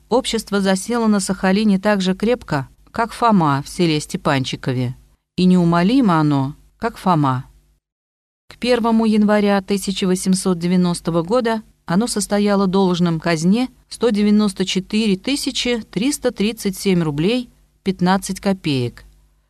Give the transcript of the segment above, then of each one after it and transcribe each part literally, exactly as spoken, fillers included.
общество засело на Сахалине так же крепко, как Фома в селе Степанчикове, и неумолимо оно, как Фома. К первому января тысяча восемьсот девяностого года оно состояло должным казне сто девяносто четыре тысячи триста тридцать семь рублей пятнадцать копеек.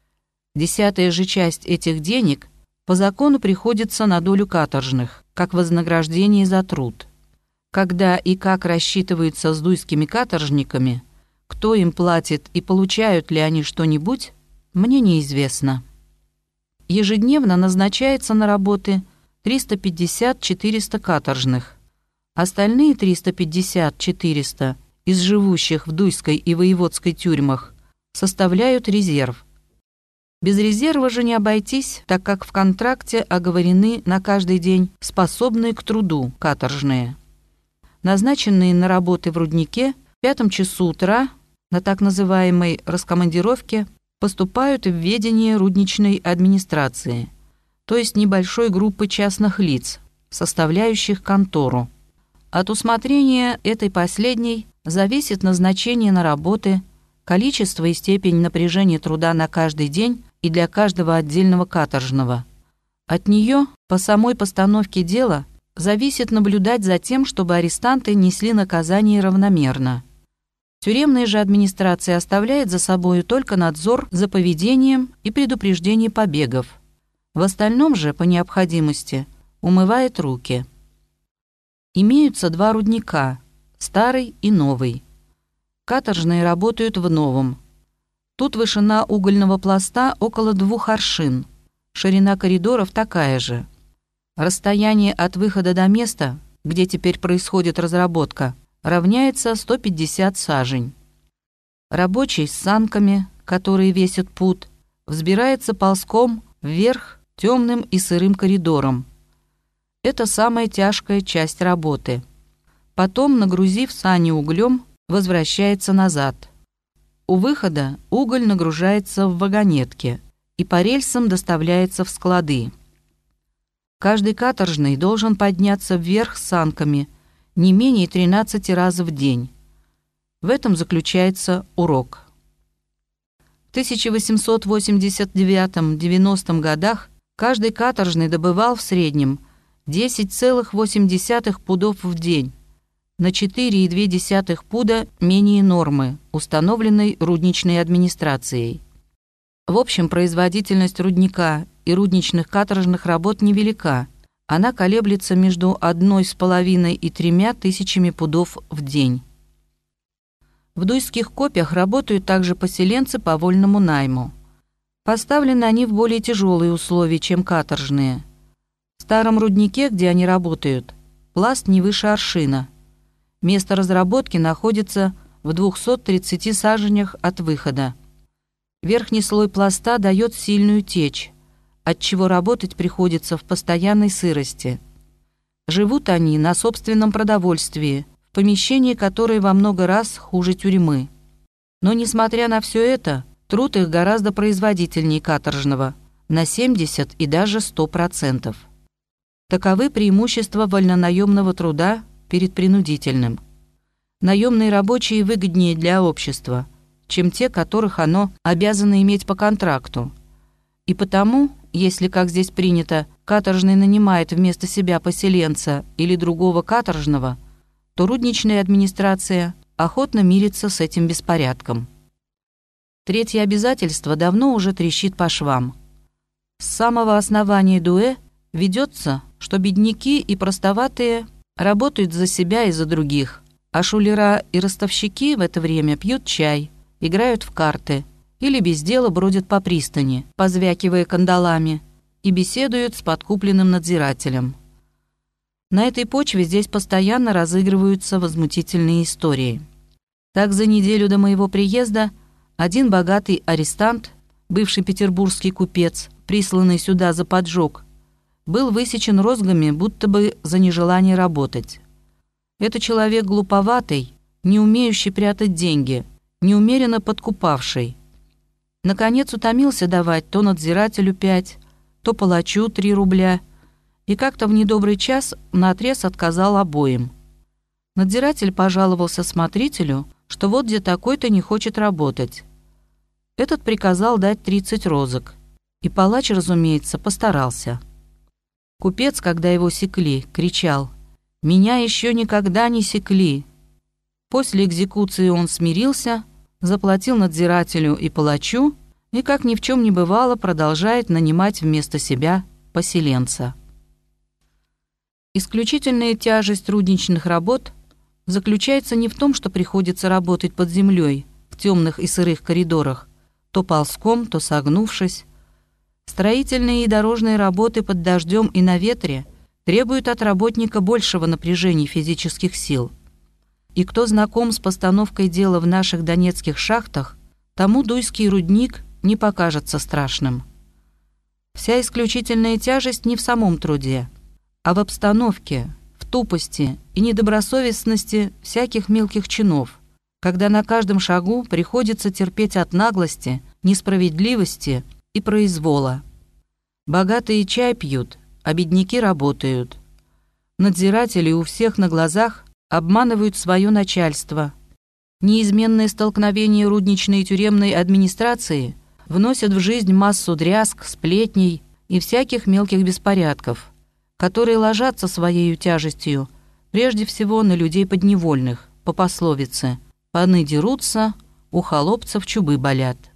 Десятая же часть этих денег по закону приходится на долю каторжных, как вознаграждение за труд. Когда и как рассчитываются с дуйскими каторжниками, кто им платит и получают ли они что-нибудь, мне неизвестно. Ежедневно назначается на работы триста пятьдесят - четыреста каторжных. Остальные триста пятьдесят - четыреста из живущих в Дуйской и Воеводской тюрьмах составляют резерв. Без резерва же не обойтись, так как в контракте оговорены на каждый день способные к труду каторжные. Назначенные на работы в руднике в пятом часу утра на так называемой раскомандировке поступают в ведение рудничной администрации, то есть небольшой группы частных лиц, составляющих контору. От усмотрения этой последней зависит назначение на работы, количество и степень напряжения труда на каждый день и для каждого отдельного каторжного. От нее, по самой постановке дела, зависит наблюдать за тем, чтобы арестанты несли наказание равномерно. Тюремная же администрация оставляет за собой только надзор за поведением и предупреждение побегов. В остальном же, по необходимости, умывает руки. Имеются два рудника – старый и новый. Каторжные работают в новом. Тут вышина угольного пласта около двух аршин, ширина коридоров такая же. Расстояние от выхода до места, где теперь происходит разработка, равняется сто пятьдесят сажень. Рабочий с санками, которые весят пуд, взбирается ползком вверх темным и сырым коридором. Это самая тяжкая часть работы. Потом, нагрузив сани углем, возвращается назад. У выхода уголь нагружается в вагонетке и по рельсам доставляется в склады. Каждый каторжный должен подняться вверх санками не менее тринадцати раз в день. В этом заключается урок. В тысяча восемьсот восемьдесят девятом — девяностом годах каждый каторжный добывал в среднем десять целых восемь десятых пудов в день, на четыре целых две десятых пуда менее нормы, установленной рудничной администрацией. В общем, производительность рудника и рудничных каторжных работ невелика. Она колеблется между одной с половиной и тремя тысячами пудов в день. В дуйских копьях работают также поселенцы по вольному найму. Поставлены они в более тяжелые условия, чем каторжные. В старом руднике, где они работают, пласт не выше аршина. Место разработки находится в двухстах тридцати саженях от выхода. Верхний слой пласта дает сильную течь, отчего работать приходится в постоянной сырости. Живут они на собственном продовольствии, в помещении, которое во много раз хуже тюрьмы. Но, несмотря на все это, труд их гораздо производительнее каторжного, на семьдесят и даже сто процентов. Таковы преимущества вольнонаемного труда перед принудительным. Наемные рабочие выгоднее для общества, чем те, которых оно обязано иметь по контракту. И потому, если, как здесь принято, каторжный нанимает вместо себя поселенца или другого каторжного, то рудничная администрация охотно мирится с этим беспорядком. Третье обязательство давно уже трещит по швам. С самого основания ДУЭ ведется, что бедняки и простоватые работают за себя и за других, а шулера и ростовщики в это время пьют чай, играют в карты или без дела бродят по пристани, позвякивая кандалами, и беседуют с подкупленным надзирателем. На этой почве здесь постоянно разыгрываются возмутительные истории. Так, за неделю до моего приезда один богатый арестант, бывший петербургский купец, присланный сюда за поджог, был высечен розгами, будто бы за нежелание работать. Это человек глуповатый, не умеющий прятать деньги, неумеренно подкупавший. Наконец утомился давать то надзирателю пять, то палачу три рубля, и как-то в недобрый час наотрез отказал обоим. Надзиратель пожаловался смотрителю, что вот где такой-то не хочет работать. Этот приказал дать тридцать розок, и палач, разумеется, постарался. Купец, когда его секли, кричал: «Меня еще никогда не секли». После экзекуции он смирился, заплатил надзирателю и палачу и, как ни в чем не бывало, продолжает нанимать вместо себя поселенца. Исключительная тяжесть рудничных работ заключается не в том, что приходится работать под землей в темных и сырых коридорах, то ползком, то согнувшись. Строительные и дорожные работы под дождем и на ветре требуют от работника большего напряжения физических сил. И кто знаком с постановкой дела в наших донецких шахтах, тому Дуйский рудник не покажется страшным. Вся исключительная тяжесть не в самом труде, а в обстановке, в тупости и недобросовестности всяких мелких чинов, когда на каждом шагу приходится терпеть от наглости, несправедливости и произвола. Богатые чай пьют, а бедняки работают. Надзиратели у всех на глазах обманывают свое начальство. Неизменные столкновения рудничной и тюремной администрации вносят в жизнь массу дрязг, сплетней и всяких мелких беспорядков, которые ложатся своей тяжестью прежде всего на людей подневольных, по пословице «паны дерутся, у холопцев чубы болят».